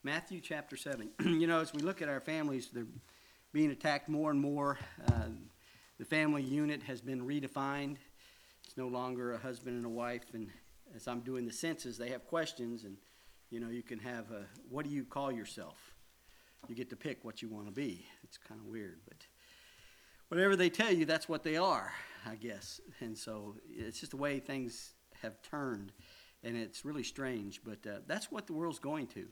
Matthew chapter 7. As we look at our families, they're being attacked more and more. The family unit has been redefined. It's no longer a husband and a wife. And as I'm doing the census, they have questions. And, you can have what do you call yourself? You get to pick what you want to be. It's kind of weird. But whatever they tell you, that's what they are, I guess. And so it's just the way things have turned. And it's really strange. But that's what the world's going to.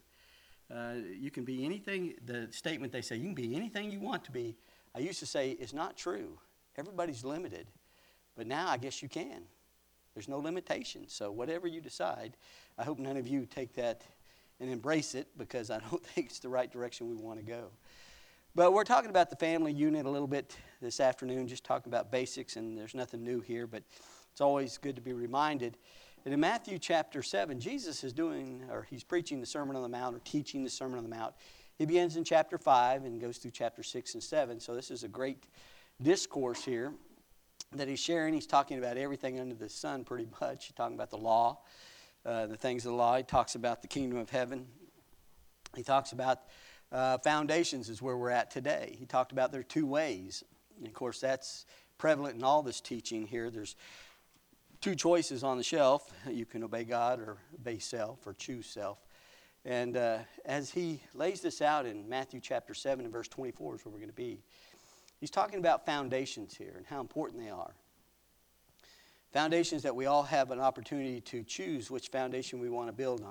You can be anything. The statement they say, you can be anything you want to be, I used to say is not true. Everybody's limited. But now I guess you can. There's no limitation. So whatever you decide, I hope none of you take that and embrace it, because I don't think it's the right direction we want to go. But we're talking about the family unit a little bit this afternoon, just talking about basics, and there's nothing new here, but it's always good to be reminded. And in Matthew chapter 7, Jesus is he's preaching the Sermon on the Mount, or teaching the Sermon on the Mount. He begins in chapter 5 and goes through chapter 6 and 7. So this is a great discourse here that he's sharing. He's talking about everything under the sun pretty much. He's talking about the law, the things of the law. He talks about the kingdom of heaven. He talks about foundations is where we're at today. He talked about there are two ways. And of course, that's prevalent in all this teaching here. There's two choices on the shelf. You can obey God or obey self, or choose self. And as he lays this out in Matthew chapter 7 and verse 24 is where we're going to be. He's talking about foundations here and how important they are. Foundations that we all have an opportunity to choose which foundation we want to build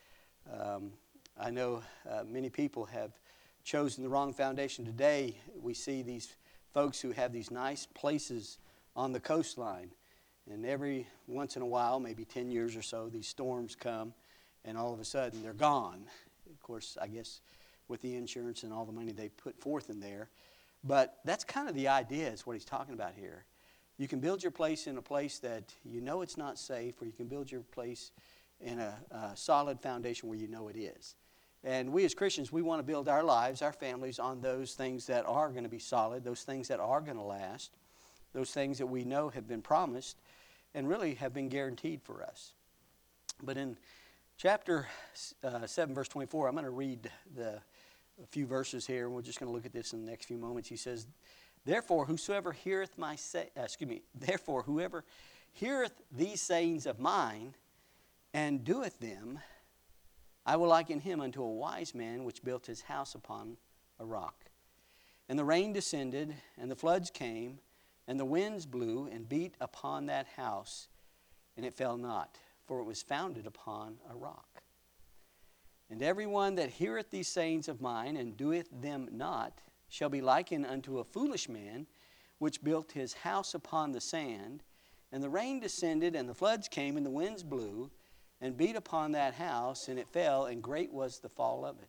on. I know many people have chosen the wrong foundation. Today we see these folks who have these nice places on the coastline. And every once in a while, maybe 10 years or so, these storms come, and all of a sudden they're gone. Of course, I guess with the insurance and all the money they put forth in there. But that's kind of the idea, is what he's talking about here. You can build your place in a place that you know it's not safe, or you can build your place in a solid foundation where you know it is. And we as Christians, we want to build our lives, our families, on those things that are going to be solid, those things that are going to last, those things that we know have been promised and really have been guaranteed for us. But in chapter 7, verse 24, I'm going to read a few verses here, and we're just going to look at this in the next few moments. He says, Therefore, whoever heareth these sayings of mine, and doeth them, I will liken him unto a wise man which built his house upon a rock. And the rain descended, and the floods came, and the winds blew and beat upon that house, and it fell not, for it was founded upon a rock. And every one that heareth these sayings of mine, and doeth them not, shall be likened unto a foolish man, which built his house upon the sand. And the rain descended, and the floods came, and the winds blew, and beat upon that house, and it fell, and great was the fall of it.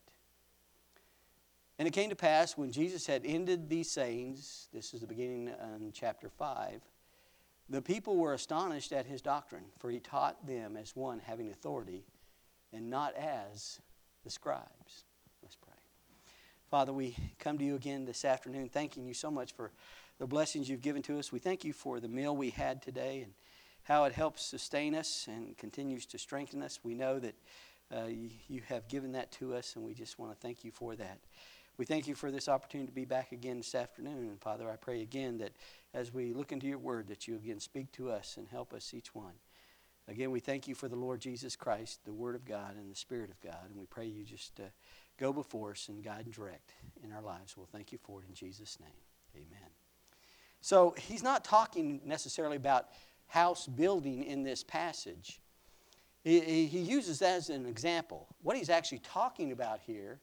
And it came to pass, when Jesus had ended these sayings, this is the beginning in chapter 5, the people were astonished at his doctrine, for he taught them as one having authority, and not as the scribes. Let's pray. Father, we come to you again this afternoon, thanking you so much for the blessings you've given to us. We thank you for the meal we had today and how it helps sustain us and continues to strengthen us. We know that you have given that to us, and we just want to thank you for that. We thank you for this opportunity to be back again this afternoon. And Father, I pray again that as we look into your word, that you again speak to us and help us each one. Again, we thank you for the Lord Jesus Christ, the Word of God and the Spirit of God. And we pray you just go before us and guide and direct in our lives. We'll thank you for it in Jesus' name. Amen. So he's not talking necessarily about house building in this passage. He uses that as an example. What he's actually talking about here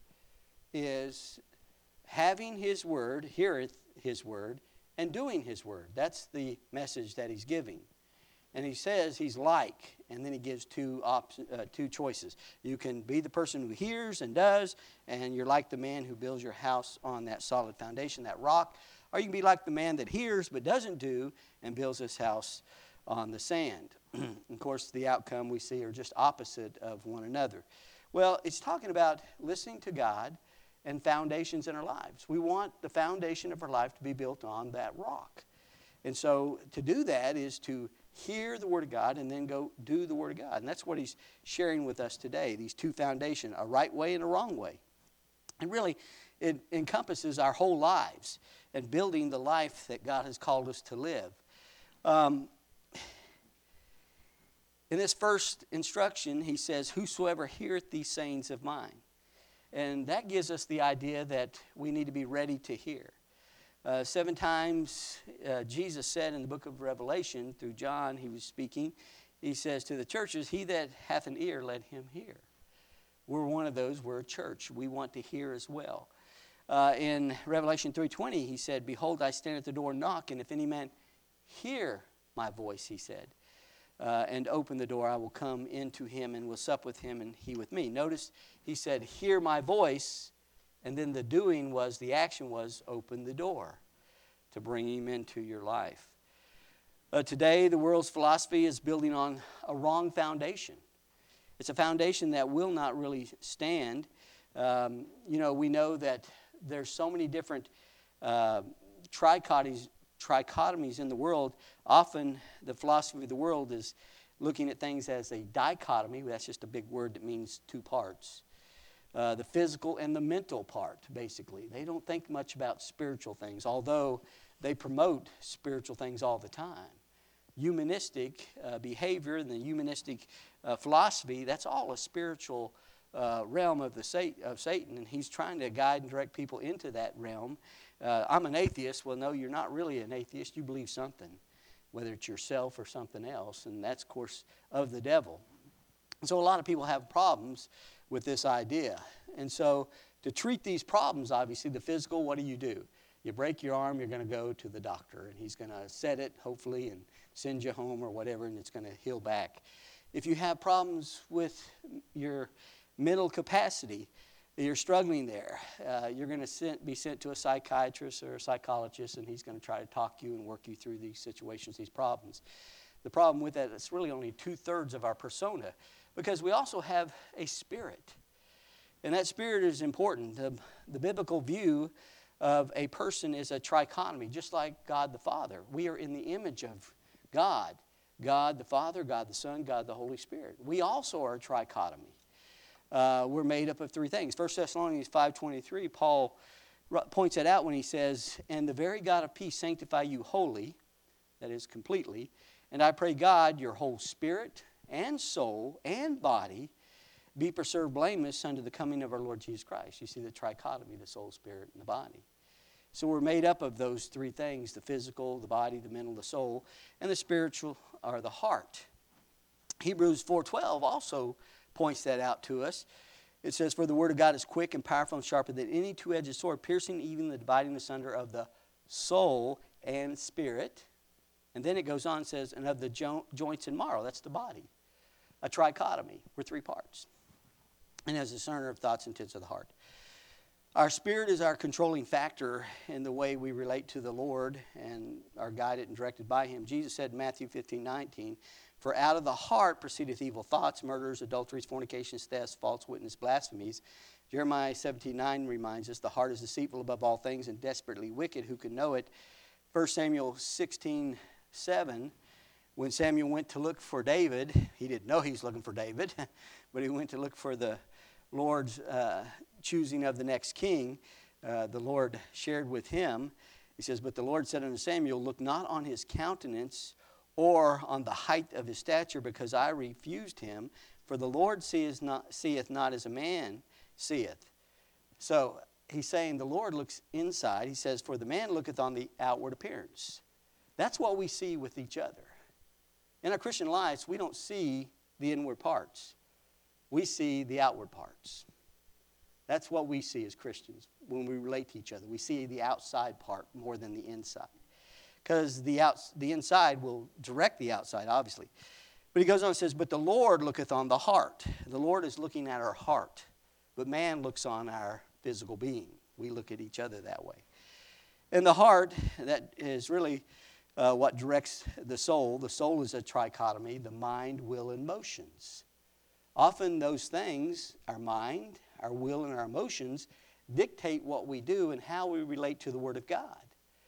is having his word, heareth his word, and doing his word. That's the message that he's giving. And he says he's like, and then he gives two choices. You can be the person who hears and does, and you're like the man who builds your house on that solid foundation, that rock. Or you can be like the man that hears but doesn't do and builds his house on the sand. Of course, the outcome we see are just opposite of one another. Well, it's talking about listening to God and foundations in our lives. We want the foundation of our life to be built on that rock. And so to do that is to hear the Word of God and then go do the Word of God. And that's what he's sharing with us today, these two foundations, a right way and a wrong way. And really, it encompasses our whole lives and building the life that God has called us to live. In this first instruction, he says, whosoever heareth these sayings of mine. And that gives us the idea that we need to be ready to hear. 7 times Jesus said in the book of Revelation, through John he was speaking, he says to the churches, he that hath an ear, let him hear. We're one of those, we're a church. We want to hear as well. In Revelation 3:20, he said, behold, I stand at the door and knock, and if any man hear my voice, he said, and open the door, I will come into him and will sup with him and he with me. Notice he said, hear my voice, and then the action was open the door to bring him into your life. Today, the world's philosophy is building on a wrong foundation. It's a foundation that will not really stand. We know that there's so many different trichotomies in the world. Often the philosophy of the world is looking at things as a dichotomy. That's just a big word that means two parts. The physical and the mental part, basically. They don't think much about spiritual things, although they promote spiritual things all the time. Humanistic behavior and the humanistic philosophy, that's all a spiritual realm of Satan, and he's trying to guide and direct people into that realm. I'm an atheist. Well, no, you're not really an atheist. You believe something, whether it's yourself or something else, and that's, of course, of the devil. And so a lot of people have problems with this idea. And so to treat these problems, obviously, the physical, what do? You break your arm, you're going to go to the doctor, and he's going to set it, hopefully, and send you home or whatever, and it's going to heal back. If you have problems with your mental capacity, you're struggling there, you're going to be sent to a psychiatrist or a psychologist, and he's going to try to talk you and work you through these situations, these problems. The problem with that, it's really only 2/3 of our persona, because we also have a spirit. And that spirit is important. The biblical view of a person is a trichotomy, just like God the Father. We are in the image of God. God the Father, God the Son, God the Holy Spirit. We also are a trichotomy. We're made up of 3 things. 1 Thessalonians 5:23, Paul points that out when he says, and the very God of peace sanctify you wholly, that is completely, and I pray God your whole spirit and soul and body be preserved blameless unto the coming of our Lord Jesus Christ. You see the trichotomy, the soul, spirit, and the body. So we're made up of those 3 things, the physical, the body, the mental, the soul, and the spiritual or the heart. Hebrews 4:12 also points that out to us. It says, for the word of God is quick and powerful and sharper than any two-edged sword, piercing even the dividing asunder of the soul and spirit. And then it goes on and says, and of the joints and marrow, that's the body. A trichotomy, we're 3 parts. And as a discerner of thoughts and intents of the heart. Our spirit is our controlling factor in the way we relate to the Lord and are guided and directed by Him. Jesus said in Matthew 15:19, for out of the heart proceedeth evil thoughts, murders, adulteries, fornications, thefts, false witness, blasphemies. Jeremiah 17:9 reminds us, the heart is deceitful above all things and desperately wicked. Who can know it? 1 Samuel 16:7, when Samuel went to look for David, he didn't know he was looking for David, but he went to look for the Lord's choosing of the next king. The Lord shared with him. He says, but the Lord said unto Samuel, look not on his countenance or on the height of his stature, because I refused him. For the Lord seeth not as a man seeth. So he's saying the Lord looks inside. He says, for the man looketh on the outward appearance. That's what we see with each other. In our Christian lives, we don't see the inward parts. We see the outward parts. That's what we see as Christians when we relate to each other. We see the outside part more than the inside. Because the inside will direct the outside, obviously. But he goes on and says, but the Lord looketh on the heart. The Lord is looking at our heart. But man looks on our physical being. We look at each other that way. And the heart, that is really what directs the soul. The soul is a trichotomy, the mind, will, and motions. Often those things, our mind, our will, and our emotions, dictate what we do and how we relate to the Word of God.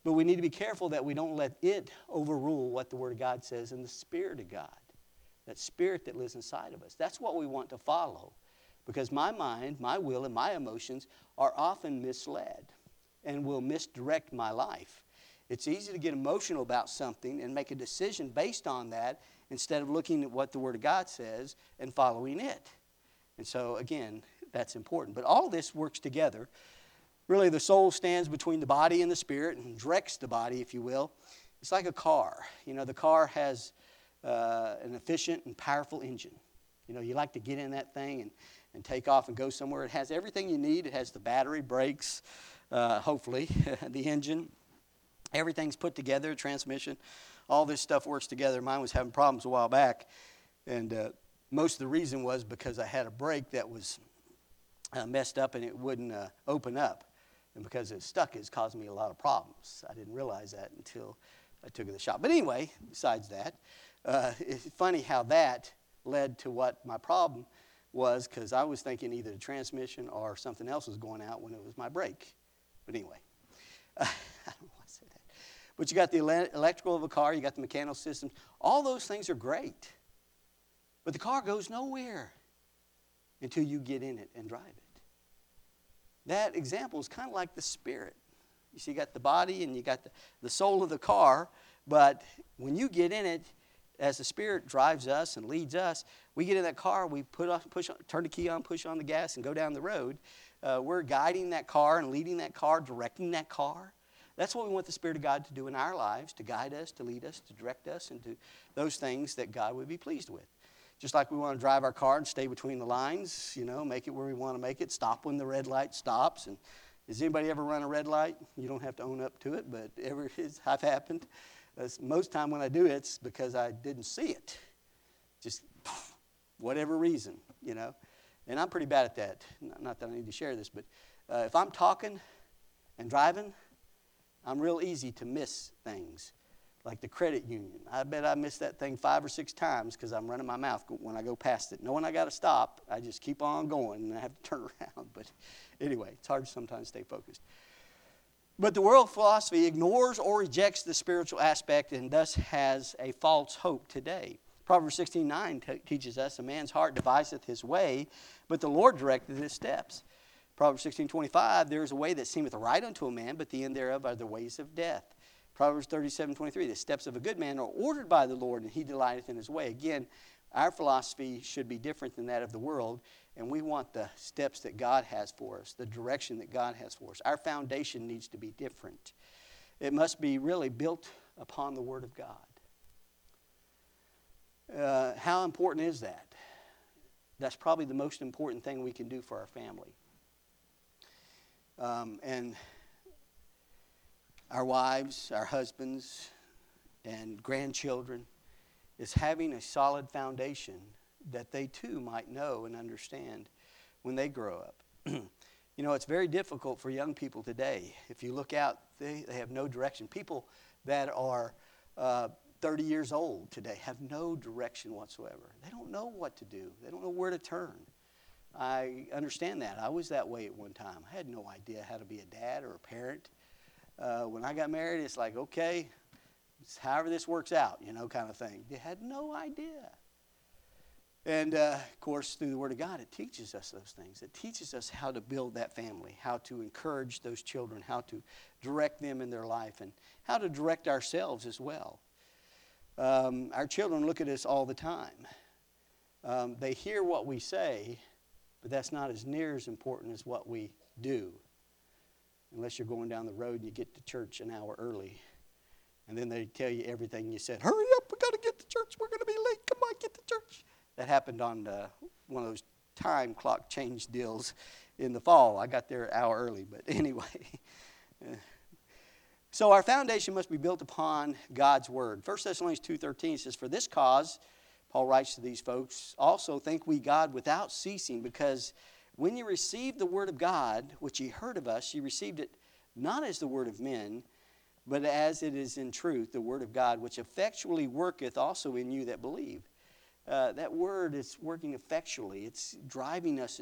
But we need to be careful that we don't let it overrule what the Word of God says in the Spirit of God. That Spirit that lives inside of us. That's what we want to follow. Because my mind, my will, and my emotions are often misled and will misdirect my life. It's easy to get emotional about something and make a decision based on that instead of looking at what the Word of God says and following it. And so, again, that's important. But all this works together. Really, the soul stands between the body and the spirit and directs the body, if you will. It's like a car. You know, the car has an efficient and powerful engine. You know, you like to get in that thing and take off and go somewhere. It has everything you need. It has the battery, brakes, hopefully, the engine. Everything's put together, transmission. All this stuff works together. Mine was having problems a while back. And most of the reason was because I had a brake that was messed up and it wouldn't open up. And because it's stuck, it's caused me a lot of problems. I didn't realize that until I took it to the shop. But anyway, besides that, it's funny how that led to what my problem was, because I was thinking either the transmission or something else was going out when it was my brake. But anyway, I don't know why I said that. But you got the electrical of a car, you got the mechanical systems. All those things are great. But the car goes nowhere until you get in it and drive it. That example is kind of like the spirit. You see, you got the body and you got the soul of the car, but when you get in it, as the Spirit drives us and leads us, we get in that car, we turn the key on, push on the gas, and go down the road. We're guiding that car and leading that car, directing that car. That's what we want the Spirit of God to do in our lives, to guide us, to lead us, to direct us, and to those things that God would be pleased with. Just like we want to drive our car and stay between the lines, you know, make it where we want to make it, stop when the red light stops. And has anybody ever run a red light? You don't have to own up to it, but I've happened. Most time when I do it's because I didn't see it. Just whatever reason, you know. And I'm pretty bad at that. Not that I need to share this, but if I'm talking and driving, I'm real easy to miss things. Like the credit union. I bet I missed that thing 5 or 6 times because I'm running my mouth when I go past it. Knowing I got to stop, I just keep on going and I have to turn around. But anyway, it's hard to sometimes stay focused. But the world philosophy ignores or rejects the spiritual aspect and thus has a false hope today. Proverbs 16:9 teaches us, a man's heart deviseth his way, but the Lord directeth his steps. Proverbs 16:25, there is a way that seemeth right unto a man, but the end thereof are the ways of death. Proverbs 37:23, the steps of a good man are ordered by the Lord, and he delighteth in his way. Again, our philosophy should be different than that of the world, and we want the steps that God has for us, the direction that God has for us. Our foundation needs to be different. It must be really built upon the Word of God. How important is that? That's probably the most important thing we can do for our family. And our wives, our husbands, and grandchildren is having a solid foundation that they too might know and understand when they grow up. You know, it's very difficult for young people today. If you look out, they have no direction. People that are 30 years old today have no direction whatsoever. They don't know what to do. They don't know where to turn. I understand that. I was that way at one time. I had no idea how to be a dad or a parent. When I got married, it's like, okay, it's however this works out, you know, kind of thing. They had no idea. And, of course, through the Word of God, it teaches us those things. It teaches us how to build that family, how to encourage those children, how to direct them in their life, and how to direct ourselves as well. Our children look at us all the time. They hear what we say, but that's not as near as important as what we do. Unless you're going down the road and you get to church an hour early. And then they tell you everything you said. Hurry up, we got to get to church. We're going to be late. Come on, get to church. That happened on one of those time clock change deals in the fall. I got there an hour early, but anyway. So our foundation must be built upon God's Word. 1 Thessalonians 2:13 says, for this cause, Paul writes to these folks, also thank we God without ceasing, because when you received the Word of God, which ye heard of us, ye received it not as the word of men, but as it is in truth, the Word of God, which effectually worketh also in you that believe. That word is working effectually. It's driving us.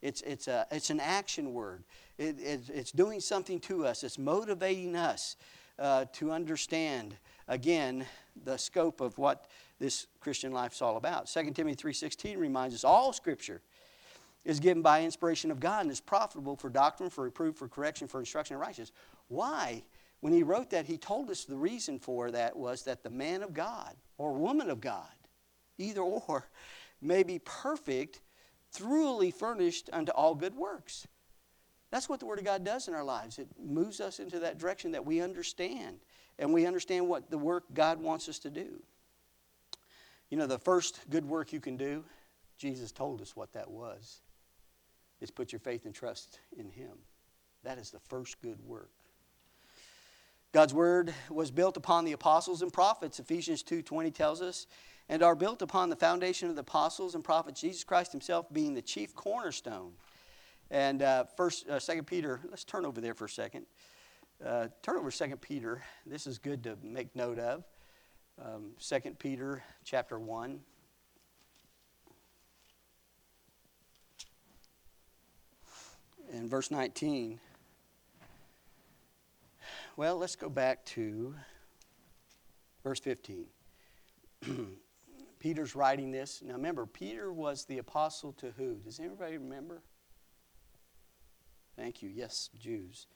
It's an action word. It's doing something to us. It's motivating us. to understand, again, the scope of what this Christian life is all about. 2 Timothy 3:16 reminds us all Scripture is given by inspiration of God and is profitable for doctrine, for reproof, for correction, for instruction in righteousness. Why? When he wrote that, he told us the reason for that was that the man of God or woman of God, either or, may be perfect, thoroughly furnished unto all good works. That's what the Word of God does in our lives. It moves us into that direction that we understand, and we understand what the work God wants us to do. You know, the first good work you can do, Jesus told us what that was, is put your faith and trust in Him. That is the first good work. God's Word was built upon the apostles and prophets, Ephesians 2:20 tells us, and are built upon the foundation of the apostles and prophets, Jesus Christ Himself being the chief cornerstone. And 2 Peter, let's turn over there for a second. Turn over to 2 Peter. This is good to make note of. 2 Peter chapter 1. In verse 19. Well, let's go back to verse 15. Peter's writing this. Now remember, Peter was the apostle to who? Does anybody remember? Thank you. Yes, Jews.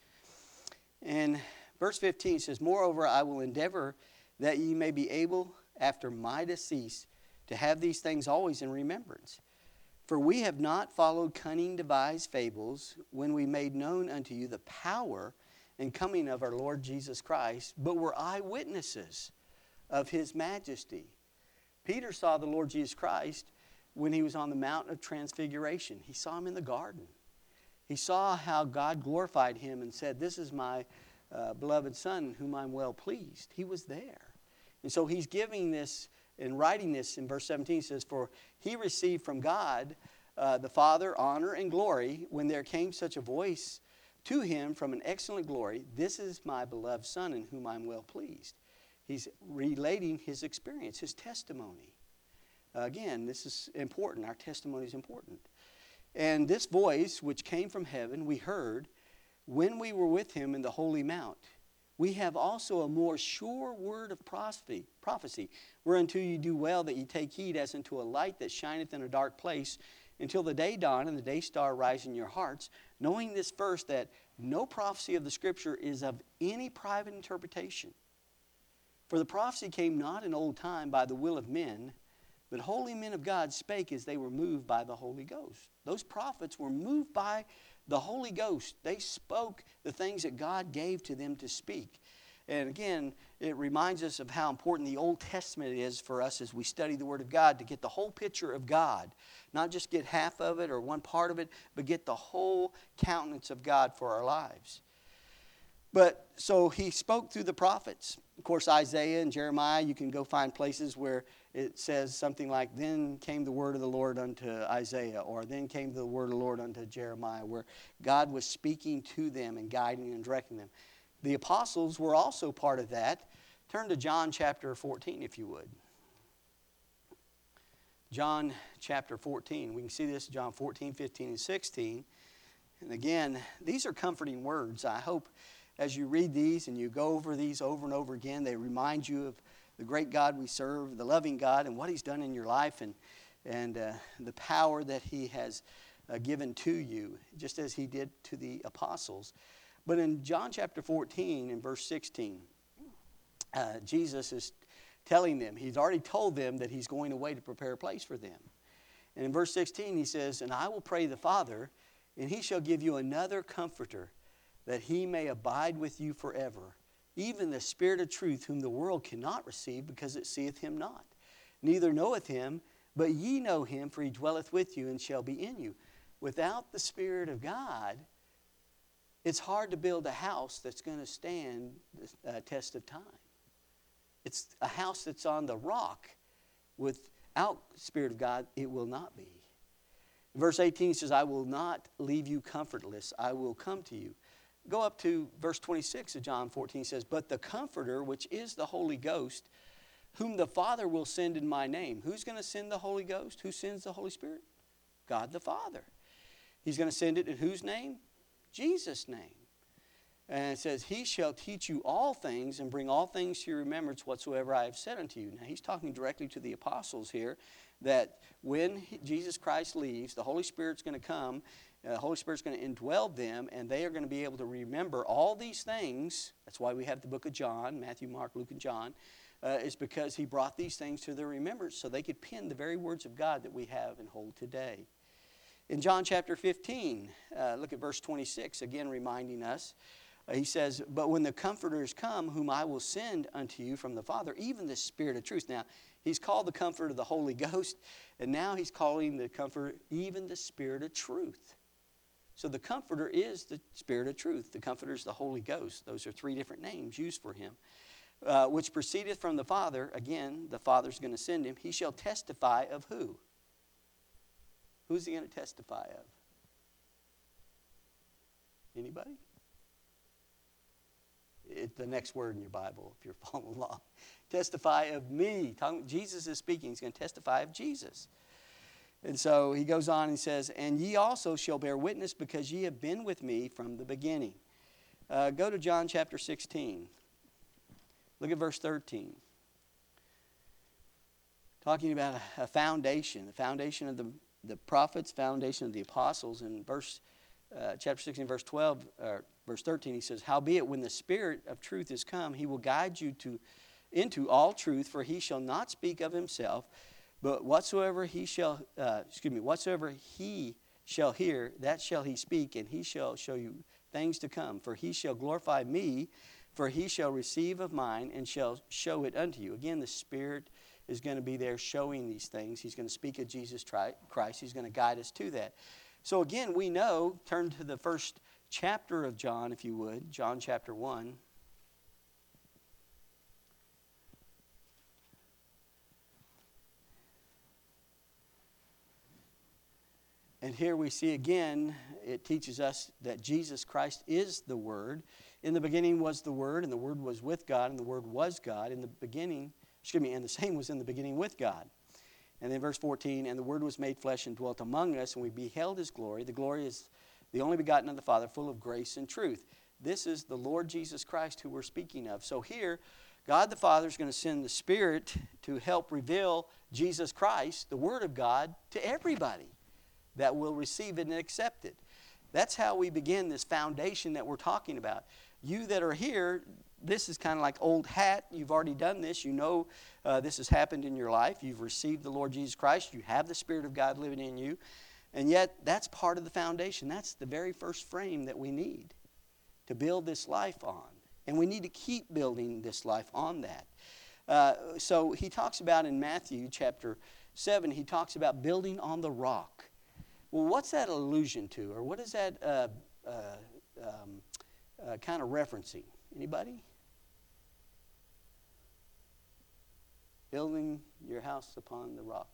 And verse 15 says, moreover, I will endeavor that ye may be able, after my decease, to have these things always in remembrance. For we have not followed cunning devised fables when we made known unto you the power and coming of our Lord Jesus Christ, but were eyewitnesses of His majesty. Peter saw the Lord Jesus Christ when He was on the Mount of Transfiguration. He saw Him in the garden. He saw how God glorified Him and said, this is my beloved Son in whom I'm well pleased. He was there. And so he's giving this and writing this in verse 17. He says, for He received from God the Father honor and glory when there came such a voice to Him from an excellent glory, this is my beloved Son in whom I'm well pleased. He's relating his experience, his testimony. Again, this is important. Our testimony is important. And this voice which came from heaven we heard when we were with Him in the holy mount. We have also a more sure word of prophecy, whereunto you do well that ye take heed as unto a light that shineth in a dark place, until the day dawn and the day star rise in your hearts, knowing this first, that no prophecy of the Scripture is of any private interpretation. For the prophecy came not in old time by the will of men, but holy men of God spake as they were moved by the Holy Ghost. Those prophets were moved by the Holy Ghost. They spoke the things that God gave to them to speak. And again, it reminds us of how important the Old Testament is for us as we study the Word of God, to get the whole picture of God. Not just get half of it or one part of it, but get the whole countenance of God for our lives. But so He spoke through the prophets. Of course, Isaiah and Jeremiah, you can go find places where it says something like, then came the word of the Lord unto Isaiah, or then came the word of the Lord unto Jeremiah, where God was speaking to them and guiding and directing them. The apostles were also part of that. Turn to John chapter 14, if you would. John chapter 14. We can see this, John 14, 15, and 16. And again, these are comforting words. I hope as you read these and you go over these over and over again, they remind you of the great God we serve, the loving God, and what He's done in your life, and the power that He has given to you, just as He did to the apostles. But in John chapter 14, in verse 16, Jesus is telling them, He's already told them that He's going away to prepare a place for them. And in verse 16 He says, and I will pray the Father, and He shall give you another comforter, that He may abide with you forever, even the Spirit of truth, whom the world cannot receive, because it seeth Him not, neither knoweth Him, but ye know Him, for He dwelleth with you and shall be in you. Without the Spirit of God, it's hard to build a house that's going to stand the test of time. It's a house that's on the rock. Without the Spirit of God, it will not be. Verse 18 says, I will not leave you comfortless. I will come to you. Go up to verse 26 of John 14. It says, but the Comforter, which is the Holy Ghost, whom the Father will send in my name. Who's going to send the Holy Ghost? Who sends the Holy Spirit? God the Father. He's going to send it in whose name? Jesus' name. And it says, he shall teach you all things and bring all things to your remembrance whatsoever I have said unto you. Now, he's talking directly to the apostles here, that when Jesus Christ leaves, the Holy Spirit's going to come. The Holy Spirit's going to indwell them, and they are going to be able to remember all these things. That's why we have the book of John, Matthew, Mark, Luke, and John. Is because he brought these things to their remembrance so they could pen the very words of God that we have and hold today. In John chapter 15, look at verse 26, again reminding us. He says, but when the Comforters come, whom I will send unto you from the Father, even the Spirit of truth. Now, he's called the Comforter the Holy Ghost, and now he's calling the Comforter even the Spirit of truth. So the Comforter is the Spirit of truth. The Comforter is the Holy Ghost. Those are three different names used for him. Which proceedeth from the Father. Again, the Father's going to send him. He shall testify of who? Who's he going to testify of? Anybody? It's the next word in your Bible, if you're following along. Testify of me. Jesus is speaking. He's going to testify of Jesus. And so he goes on and says, and ye also shall bear witness because ye have been with me from the beginning. Go to John chapter 16. Look at verse 13. Talking about a foundation, the foundation of the prophets, foundation of the apostles. In chapter 16, verse 12, verse 13, he says, howbeit when the Spirit of truth is come, he will guide you into all truth, for he shall not speak of himself, but whatsoever he shall hear, that shall he speak, and he shall show you things to come. For he shall glorify me, for he shall receive of mine and shall show it unto you. Again, the Spirit is going to be there showing these things. He's going to speak of Jesus Christ. He's going to guide us to that. So again, we know, turn to the first chapter of John, if you would, John chapter 1. And here we see again, it teaches us that Jesus Christ is the Word. In the beginning was the Word, and the Word was with God, and the Word was God. In the beginning, and the same was in the beginning with God. And then verse 14, and the Word was made flesh and dwelt among us, and we beheld His glory. The glory is the only begotten of the Father, full of grace and truth. This is the Lord Jesus Christ who we're speaking of. So here, God the Father is going to send the Spirit to help reveal Jesus Christ, the Word of God, to everybody that will receive it and accept it. That's how we begin this foundation that we're talking about. You that are here, this is kind of like old hat. You've already done this. You know this has happened in your life. You've received the Lord Jesus Christ. You have the Spirit of God living in you. And yet, that's part of the foundation. That's the very first frame that we need to build this life on. And we need to keep building this life on that. So he talks about in Matthew chapter 7, he talks about building on the rock. Well, what's that allusion to? Or what is that kind of referencing? Anybody? Building your house upon the rock.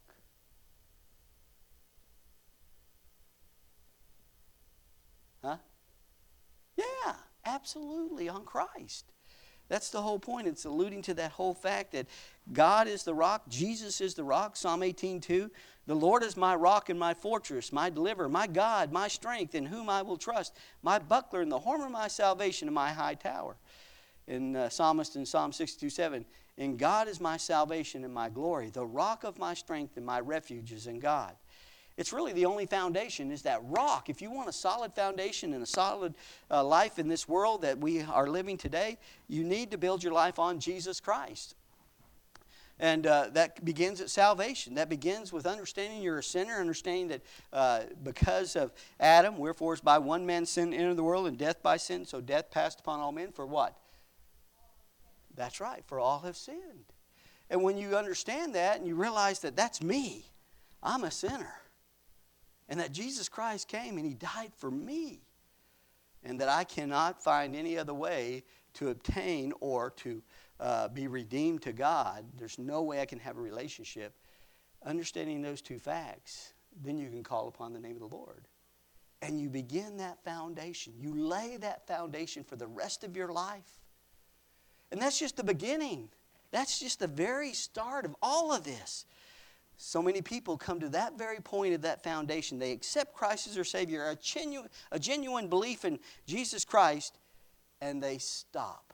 Huh? Yeah, absolutely, on Christ. That's the whole point. It's alluding to that whole fact that God is the rock, Jesus is the rock. Psalm 18:2, the Lord is my rock and my fortress, my deliverer, my God, my strength, in whom I will trust, my buckler and the horn of my salvation and my high tower. In Psalmist in Psalm 62:7, and God is my salvation and my glory, the rock of my strength and my refuge is in God. It's really the only foundation is that rock. If you want a solid foundation and a solid life in this world that we are living today, you need to build your life on Jesus Christ. And that begins at salvation. That begins with understanding you're a sinner, understanding that because of Adam, wherefore is by one man sin entered the world, and death by sin, so death passed upon all men for what? That's right, for all have sinned. And when you understand that and you realize that that's me, I'm a sinner. And that Jesus Christ came and He died for me. And that I cannot find any other way to obtain or to be redeemed to God. There's no way I can have a relationship. Understanding those two facts, then you can call upon the name of the Lord. And you begin that foundation. You lay that foundation for the rest of your life. And that's just the beginning. That's just the very start of all of this. So many people come to that very point of that foundation. They accept Christ as their Savior, a genuine belief in Jesus Christ, and they stop.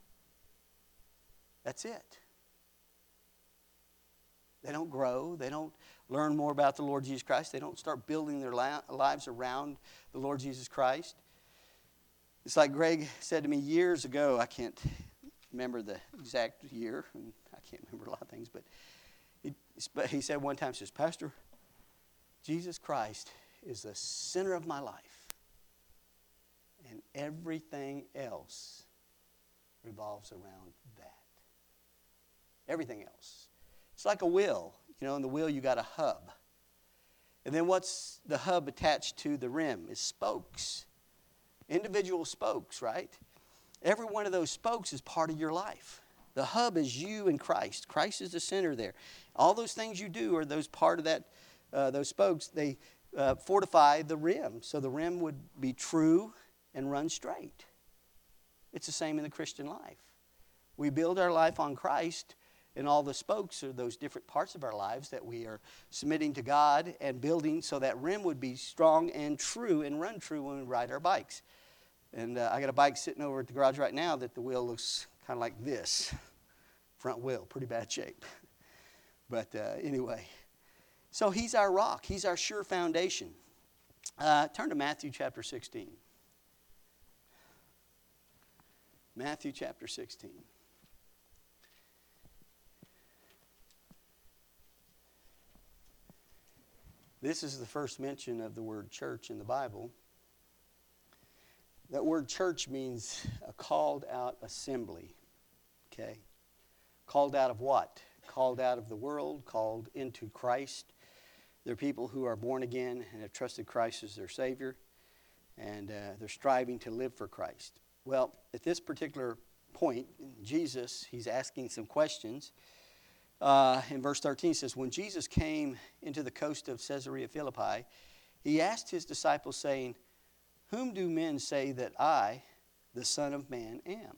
That's it. They don't grow. They don't learn more about the Lord Jesus Christ. They don't start building their lives around the Lord Jesus Christ. It's like Greg said to me years ago. I can't remember the exact year, and I can't remember a lot of things, but he said one time, he says, Pastor, Jesus Christ is the center of my life, and everything else revolves around that. Everything else. It's like a wheel. You know, in the wheel you got a hub. And then what's the hub attached to the rim? It's spokes. Individual spokes, right? Every one of those spokes is part of your life. The hub is you and Christ. Christ is the center there. All those things you do are those part of that, those spokes. They fortify the rim. So the rim would be true and run straight. It's the same in the Christian life. We build our life on Christ, and all the spokes are those different parts of our lives that we are submitting to God and building so that rim would be strong and true and run true when we ride our bikes. And I got a bike sitting over at the garage right now that the wheel looks kind of like this. Front wheel, pretty bad shape. But anyway, so he's our rock. He's our sure foundation. Turn to Matthew chapter 16. Matthew chapter 16. This is the first mention of the word church in the Bible. That word church means a called out assembly. Okay? Called out of what? Called out of the world, called into Christ. They're people who are born again and have trusted Christ as their Savior, and they're striving to live for Christ. Well, at this particular point, Jesus, he's asking some questions. In verse 13 it says, when Jesus came into the coast of Caesarea Philippi, he asked his disciples, saying, whom do men say that I, the Son of Man, am?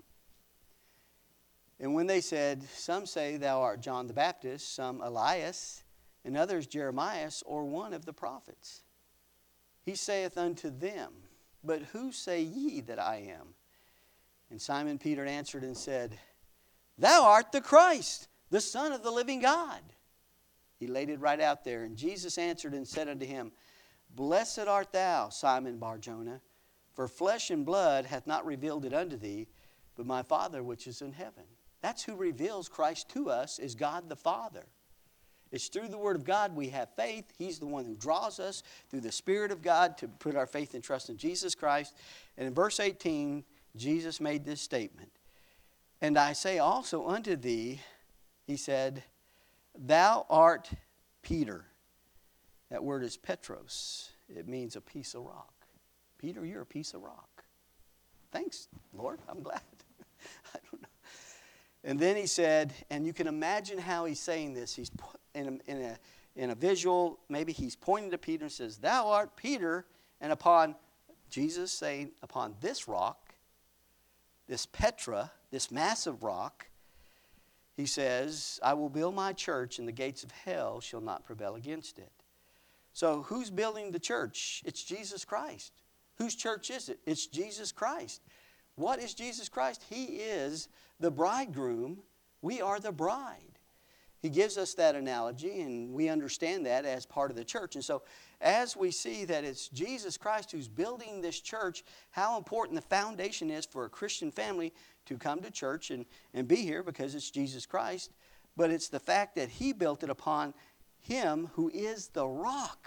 And when they said, some say thou art John the Baptist, some Elias, and others Jeremiah, or one of the prophets. He saith unto them, but who say ye that I am? And Simon Peter answered and said, thou art the Christ, the Son of the living God. He laid it right out there. And Jesus answered and said unto him, blessed art thou, Simon Bar-Jonah, for flesh and blood hath not revealed it unto thee, but my Father which is in heaven. That's who reveals Christ to us, is God the Father. It's through the Word of God we have faith. He's the one who draws us through the Spirit of God to put our faith and trust in Jesus Christ. And in verse 18, Jesus made this statement. And I say also unto thee, he said, thou art Peter. That word is Petros. It means a piece of rock. Peter, you're a piece of rock. Thanks, Lord. I'm glad. I don't know. And then he said, and you can imagine how he's saying this. He's in a visual, maybe he's pointing to Peter and says, thou art Peter. And upon Jesus saying, upon this rock, this Petra, this massive rock, he says, I will build my church, and the gates of hell shall not prevail against it. So who's building the church? It's Jesus Christ. Whose church is it? It's Jesus Christ. What is Jesus Christ? He is the bridegroom. We are the bride. He gives us that analogy, and we understand that as part of the church. And so as we see that it's Jesus Christ who's building this church, how important the foundation is for a Christian family to come to church and be here, because it's Jesus Christ. But it's the fact that he built it upon him who is the rock.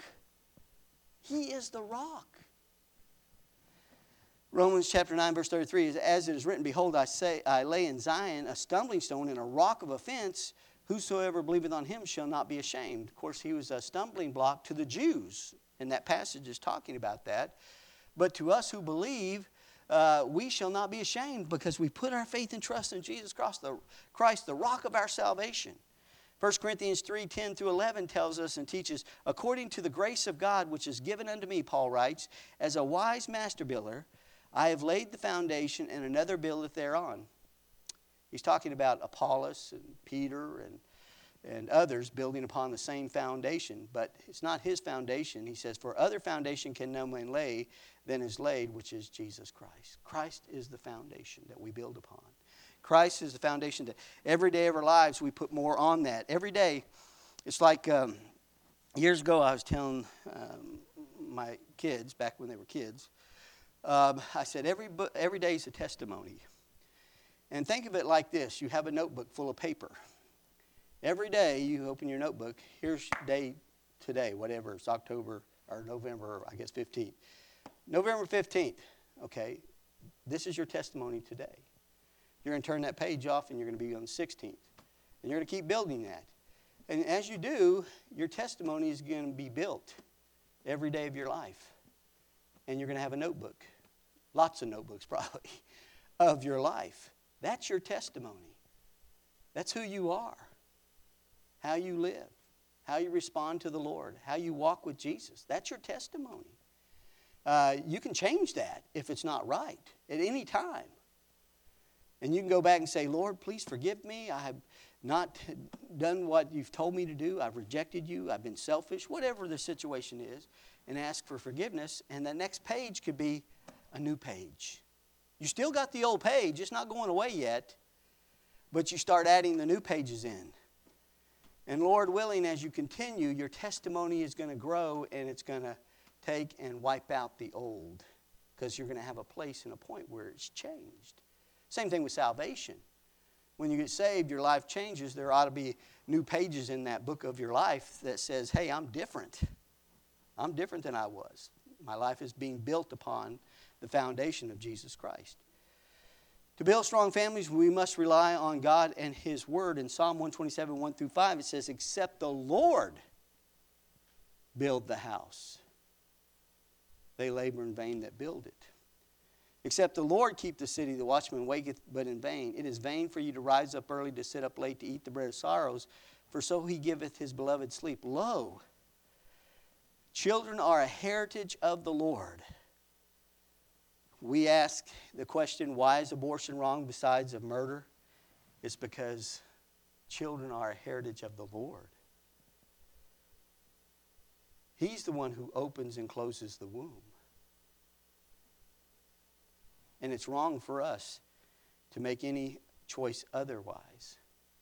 He is the rock. Romans chapter 9 verse 33 is, as it is written, behold, I lay in Zion a stumbling stone and a rock of offense. Whosoever believeth on him shall not be ashamed. Of course, he was a stumbling block to the Jews, and that passage is talking about that. But to us who believe, we shall not be ashamed, because we put our faith and trust in Jesus Christ, the rock of our salvation. 1 Corinthians 3:10 through 11 tells us and teaches, according to the grace of God which is given unto me, Paul writes, as a wise master builder, I have laid the foundation, and another buildeth thereon. He's talking about Apollos and Peter and others building upon the same foundation. But it's not his foundation. He says, for other foundation can no man lay than is laid, which is Jesus Christ. Christ is the foundation that we build upon. Christ is the foundation that every day of our lives we put more on that. Every day, it's like years ago I was telling my kids, back when they were kids, I said every day is a testimony. And think of it like this. You have a notebook full of paper. Every day you open your notebook, here's day today, whatever, it's October or November, I guess 15th. November 15th, okay, this is your testimony today. You're going to turn that page off and you're going to be on the 16th. And you're going to keep building that. And as you do, your testimony is going to be built every day of your life. And you're going to have a notebook, lots of notebooks probably, of your life. That's your testimony. That's who you are, how you live, how you respond to the Lord, how you walk with Jesus. That's your testimony. You can change that if it's not right at any time. And you can go back and say, Lord, please forgive me. I have not done what you've told me to do. I've rejected you. I've been selfish, whatever the situation is, and ask for forgiveness. And the next page could be a new page. You still got the old page. It's not going away yet. But you start adding the new pages in. And Lord willing, as you continue, your testimony is going to grow and it's going to take and wipe out the old. Because you're going to have a place and a point where it's changed. Same thing with salvation. When you get saved, your life changes. There ought to be new pages in that book of your life that says, hey, I'm different. I'm different than I was. My life is being built upon the foundation of Jesus Christ. To build strong families, we must rely on God and His Word. In Psalm 127, 1 through 5, it says, except the Lord build the house, they labor in vain that build it. Except the Lord keep the city, the watchman waketh but in vain. It is vain for you to rise up early, to sit up late, to eat the bread of sorrows, for so He giveth His beloved sleep. Lo, children are a heritage of the Lord. We ask the question, why is abortion wrong besides of murder? It's because children are a heritage of the Lord. He's the one who opens and closes the womb. And it's wrong for us to make any choice otherwise.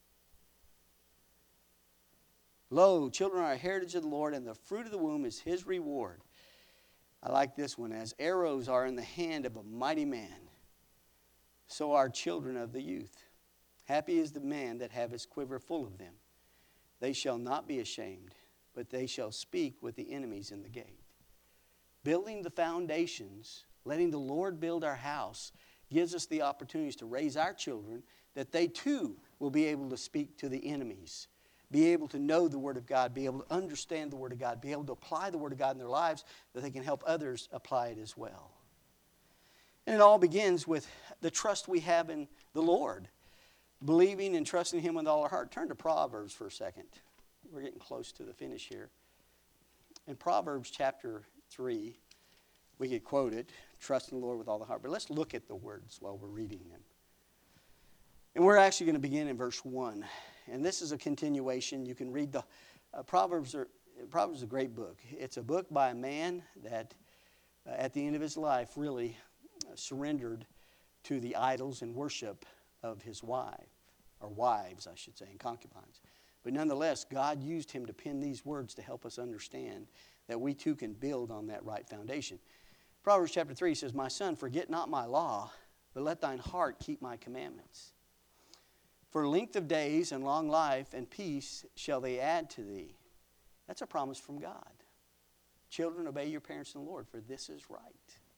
Lo, children are a heritage of the Lord, and the fruit of the womb is His reward. I like this one. As arrows are in the hand of a mighty man, so are children of the youth. Happy is the man that have his quiver full of them. They shall not be ashamed, but they shall speak with the enemies in the gate. Building the foundations, letting the Lord build our house, gives us the opportunities to raise our children that they too will be able to speak to the enemies, be able to know the Word of God, be able to understand the Word of God, be able to apply the Word of God in their lives, that they can help others apply it as well. And it all begins with the trust we have in the Lord, believing and trusting Him with all our heart. Turn to Proverbs for a second. We're getting close to the finish here. In Proverbs chapter 3, we could quote it, trust in the Lord with all the heart. But let's look at the words while we're reading them. And we're actually going to begin in verse 1. And this is a continuation. You can read the Proverbs is a great book. It's a book by a man that at the end of his life really surrendered to the idols and worship of his wife, or wives, I should say, and concubines. But nonetheless, God used him to pen these words to help us understand that we too can build on that right foundation. Proverbs chapter 3 says, my son, forget not my law, but let thine heart keep my commandments. For length of days and long life and peace shall they add to thee. That's a promise from God. Children, obey your parents in the Lord, for this is right.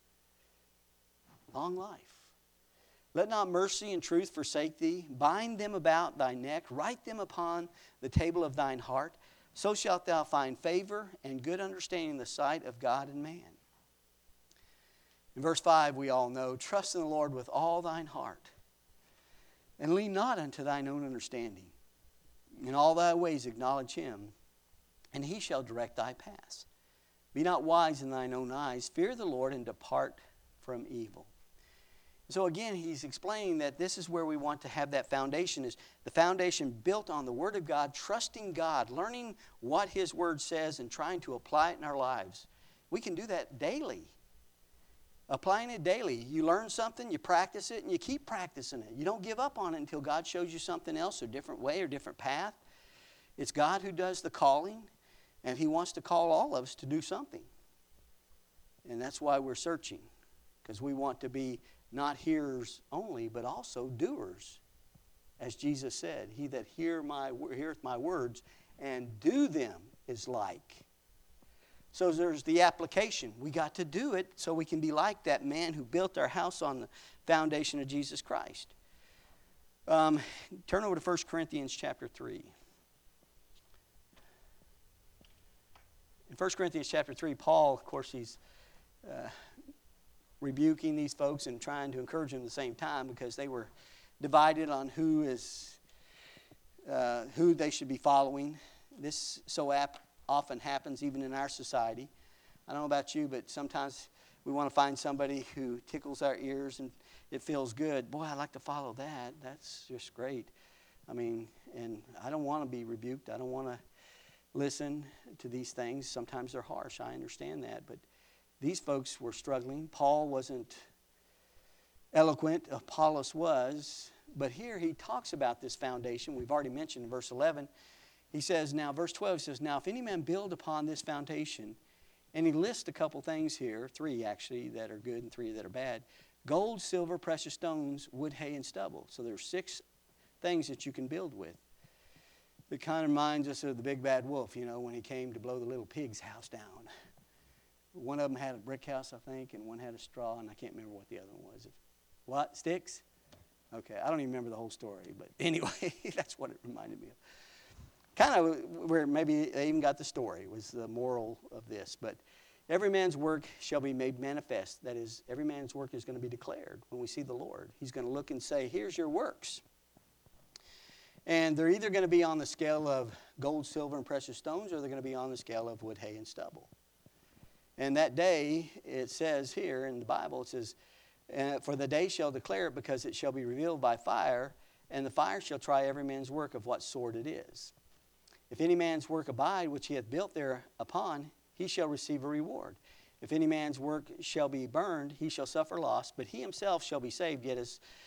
Long life. Let not mercy and truth forsake thee. Bind them about thy neck. Write them upon the table of thine heart. So shalt thou find favor and good understanding in the sight of God and man. In verse 5, we all know, trust in the Lord with all thine heart, and lean not unto thine own understanding. In all thy ways acknowledge Him, and He shall direct thy paths. Be not wise in thine own eyes. Fear the Lord and depart from evil. So again, he's explaining that this is where we want to have that foundation, is the foundation built on the Word of God, trusting God, learning what His Word says and trying to apply it in our lives. We can do that daily. Applying it daily. You learn something, you practice it, and you keep practicing it. You don't give up on it until God shows you something else, or a different way, or different path. It's God who does the calling, and He wants to call all of us to do something. And that's why we're searching, because we want to be not hearers only, but also doers. As Jesus said, he that heareth my words and do them is like. So there's the application. We got to do it so we can be like that man who built our house on the foundation of Jesus Christ. Turn over to 1 Corinthians chapter 3. In 1 Corinthians chapter 3, Paul, of course, he's rebuking these folks and trying to encourage them at the same time, because they were divided on who they should be following. This often happens even in our society. I don't know about you, but sometimes we want to find somebody who tickles our ears and it feels good. Boy, I'd like to follow that. That's just great. I mean, and I don't want to be rebuked. I don't want to listen to these things. Sometimes they're harsh. I understand that. But these folks were struggling. Paul wasn't eloquent. Apollos was. But here he talks about this foundation. We've already mentioned in verse 11. He says, now, verse 12 says, now if any man build upon this foundation, and he lists a couple things here, 3 actually that are good and 3 that are bad. Gold, silver, precious stones, wood, hay, and stubble. So there's 6 things that you can build with. It kind of reminds us of the big bad wolf, when he came to blow the little pig's house down. One of them had a brick house, I think, and one had a straw, and I can't remember what the other one was. What? Sticks? Okay, I don't even remember the whole story, but anyway, that's what it reminded me of. Kind of where maybe they even got the story was the moral of this. But every man's work shall be made manifest. That is, every man's work is going to be declared when we see the Lord. He's going to look and say, here's your works. And they're either going to be on the scale of gold, silver, and precious stones, or they're going to be on the scale of wood, hay, and stubble. And that day, it says here in the Bible, it says, for the day shall declare it, because it shall be revealed by fire, and the fire shall try every man's work of what sort it is. If any man's work abide, which he hath built thereon, he shall receive a reward. If any man's work shall be burned, he shall suffer loss, but he himself shall be saved, yet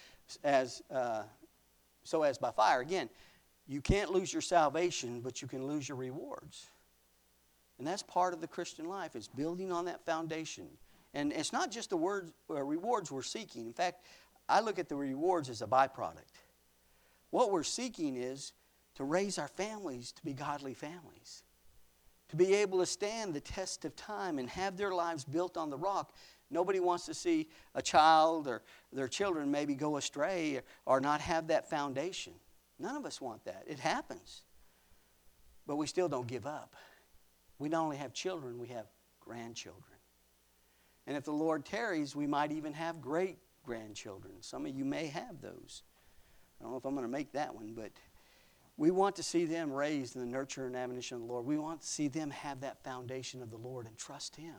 so as by fire. Again, you can't lose your salvation, but you can lose your rewards. And that's part of the Christian life, is building on that foundation. And it's not just the rewards we're seeking. In fact, I look at the rewards as a byproduct. What we're seeking is to raise our families to be godly families, to be able to stand the test of time and have their lives built on the rock. Nobody wants to see a child or their children maybe go astray or not have that foundation. None of us want that. It happens. But we still don't give up. We not only have children, we have grandchildren. And if the Lord tarries, we might even have great-grandchildren. Some of you may have those. I don't know if I'm going to make that one, but we want to see them raised in the nurture and admonition of the Lord. We want to see them have that foundation of the Lord and trust Him.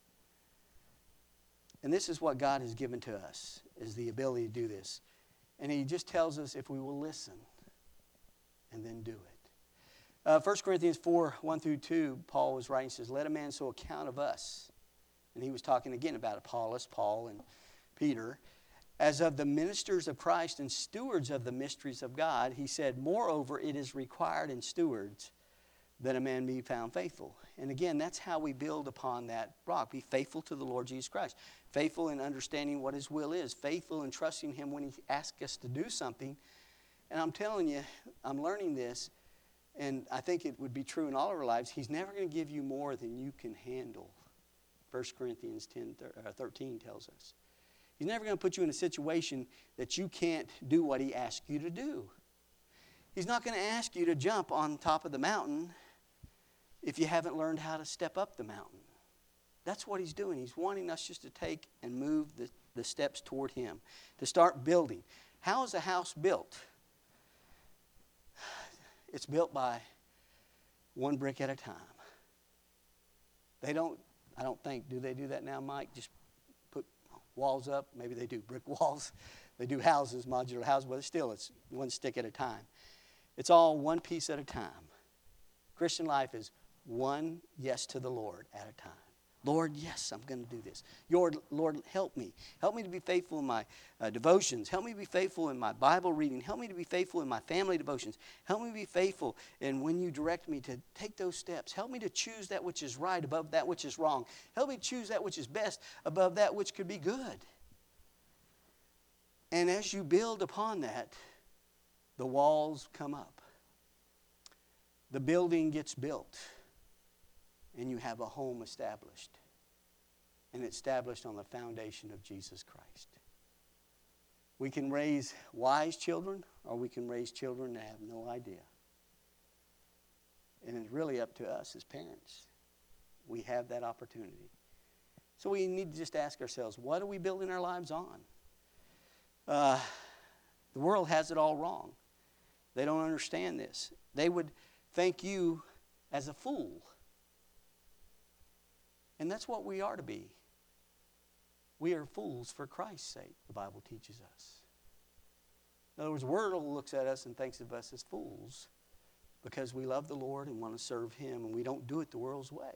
And this is what God has given to us, is the ability to do this. And He just tells us if we will listen and then do it. 1 Corinthians 4, 1 through 2, Paul was writing, says, let a man so account of us. And he was talking again about Apollos, Paul, and Peter. As of the ministers of Christ and stewards of the mysteries of God, he said, moreover, it is required in stewards that a man be found faithful. And again, that's how we build upon that rock. Be faithful to the Lord Jesus Christ. Faithful in understanding what His will is. Faithful in trusting Him when He asks us to do something. And I'm telling you, I'm learning this, and I think it would be true in all of our lives. He's never going to give you more than you can handle. 1 Corinthians 13 tells us. He's never going to put you in a situation that you can't do what He asks you to do. He's not going to ask you to jump on top of the mountain if you haven't learned how to step up the mountain. That's what He's doing. He's wanting us just to take and move the steps toward Him, to start building. How is a house built? It's built by one brick at a time. I don't think, do they do that now, Mike? Just walls up. Maybe they do brick walls. They do houses, modular houses, but still it's one stick at a time. It's all one piece at a time. Christian life is one yes to the Lord at a time. Lord, yes, I'm going to do this. Lord, help me. Help me to be faithful in my devotions. Help me to be faithful in my Bible reading. Help me to be faithful in my family devotions. Help me to be faithful in when you direct me to take those steps. Help me to choose that which is right above that which is wrong. Help me choose that which is best above that which could be good. And as you build upon that, the walls come up. The building gets built. And you have a home established. And it's established on the foundation of Jesus Christ. We can raise wise children, or we can raise children that have no idea. And it's really up to us as parents. We have that opportunity. So we need to just ask ourselves, what are we building our lives on? The world has it all wrong. They don't understand this. They would think you as a fool. And that's what we are to be. We are fools for Christ's sake, the Bible teaches us. In other words, the world looks at us and thinks of us as fools because we love the Lord and want to serve Him, and we don't do it the world's way.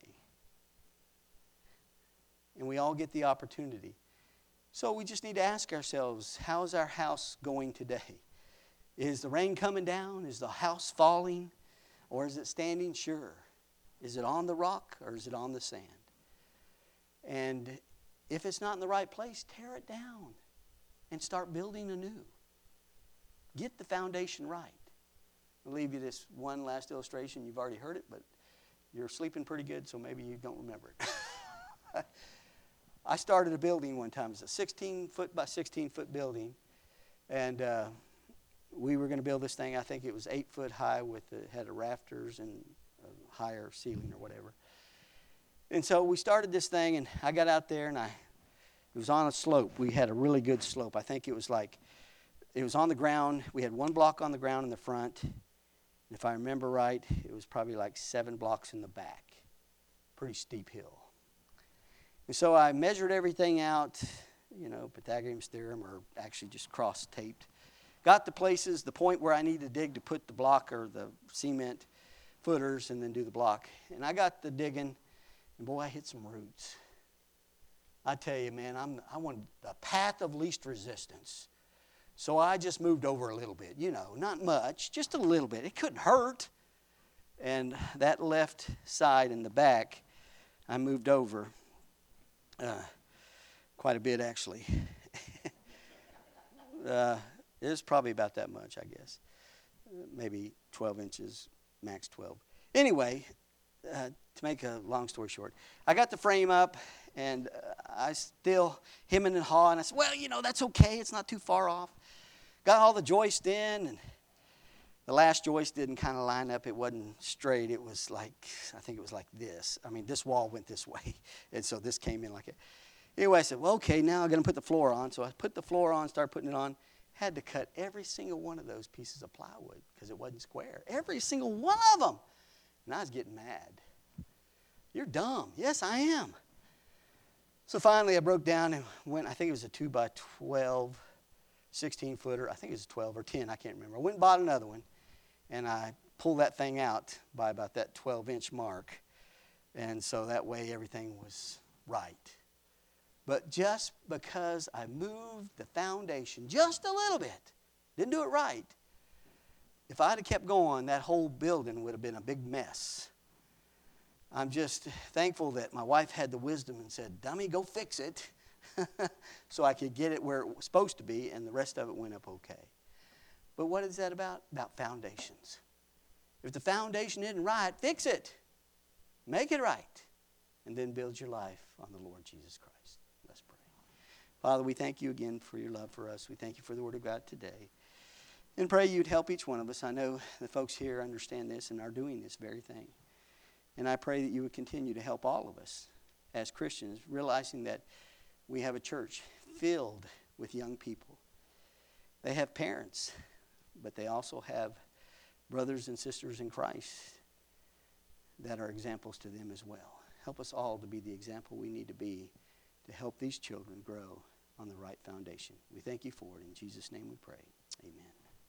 And we all get the opportunity. So we just need to ask ourselves, how's our house going today? Is the rain coming down? Is the house falling? Or is it standing sure? Is it on the rock or is it on the sand? And if it's not in the right place, tear it down and start building anew. Get the foundation right. I'll leave you this one last illustration. You've already heard it, but you're sleeping pretty good, so maybe you don't remember it. I started a building one time. It was a 16-foot by 16-foot building. And we were going to build this thing. I think it was 8 foot high had rafters and a higher ceiling or whatever. And so we started this thing, and I got out there, and it was on a slope. We had a really good slope. I think it was on the ground. We had one block on the ground in the front. And if I remember right, it was probably like 7 blocks in the back. Pretty steep hill. And so I measured everything out, Pythagorean's theorem, or actually just cross-taped. Got the places, the point where I needed to dig to put the block or the cement footers and then do the block. And I got the digging. And boy, I hit some roots. I tell you, man, I wanted the path of least resistance. So I just moved over a little bit, not much, just a little bit. It couldn't hurt. And that left side in the back, I moved over quite a bit, actually. It was probably about that much, I guess. Maybe 12 inches, max 12. Anyway, to make a long story short, I got the frame up, and I still hemming and hawing. I said, well, that's okay. It's not too far off. Got all the joists in, and the last joist didn't kind of line up. It wasn't straight. It was I think it was like this. I mean, this wall went this way, and so this came in like it. Anyway, I said, well, okay, now I'm going to put the floor on. So I put the floor on, started putting it on. Had to cut every single one of those pieces of plywood because it wasn't square. Every single one of them. And I was getting mad. You're dumb. Yes, I am. So finally I broke down and went, I think it was a 2 by 12, 16-footer. I think it was 12 or 10. I can't remember. I went and bought another one. And I pulled that thing out by about that 12-inch mark. And so that way everything was right. But just because I moved the foundation just a little bit, didn't do it right, if I'd have kept going, that whole building would have been a big mess. I'm just thankful that my wife had the wisdom and said, dummy, go fix it, so I could get it where it was supposed to be, and the rest of it went up okay. But what is that about? About foundations. If the foundation isn't right, fix it. Make it right. And then build your life on the Lord Jesus Christ. Let's pray. Father, we thank you again for your love for us. We thank you for the Word of God today. And pray you'd help each one of us. I know the folks here understand this and are doing this very thing. And I pray that you would continue to help all of us as Christians, realizing that we have a church filled with young people. They have parents, but they also have brothers and sisters in Christ that are examples to them as well. Help us all to be the example we need to be to help these children grow on the right foundation. We thank you for it. In Jesus' name we pray. Amen.